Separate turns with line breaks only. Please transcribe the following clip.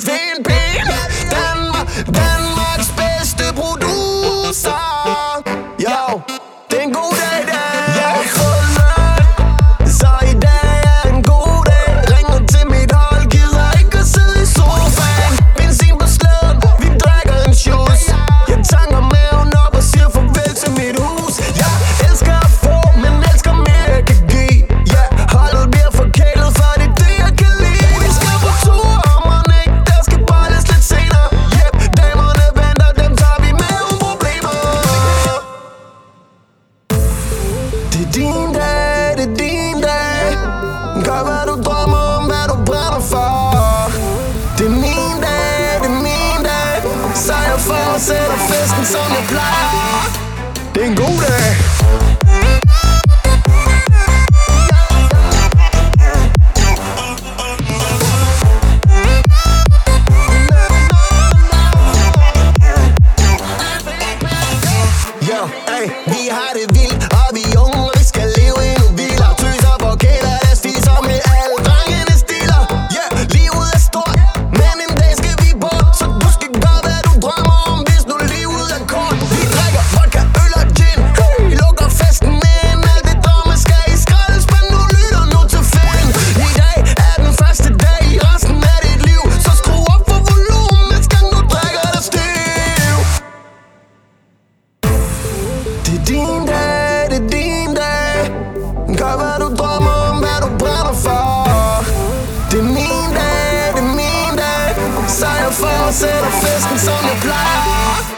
fin bil. Danmarks bedste producer. Yo, det er en god dag i dag. Jeg er krøllet, så i dag er en god dag. Ringer til mit hold, gider ikke at sidde i sofaen. Benzin på slæden, vi drikker en juice. Jeg tanker maven op og siger farvel til mit hus. Jeg elsker at få, men elsker mere jeg kan give. Ja, holdet bliver forkælet, for det er det jeg kan lide. Vi skal på tur, man ikke, der skal bolles lidt senere. Yep, damerne venter, dem tager vi med uden problemer. Det er din dag, det er din dag. Gør hvad du drømmer om, hvad du brænder for. Det er min dag, det er min dag. Så jeg fortsætter festen som jeg plejer. Det er en god dag. Yo, ey, vi har det vildt, og vi er unge, og vi skal leve endnu vildere. Tøser på kæler, der spiser med alle drengene stiller. Yeah, livet er stort, men en dag skal vi bort. Så du skal gøre, hvad du drømmer om, hvis nu livet er kort. Vi drikker vodka, øl og gin, vi lukker festen ind. Alt det drømme skal i skraldespand, nu lytter nu til fan. I dag er den første dag i resten af dit liv. Så skru op for volumen, mens gang du drikker dig stiv. Det er din dag, det er din dag. Gør hvad du drømmer om, hvad du brænder for. Det er min dag, det er min dag. Så jeg fortsætter festen som jeg plejer.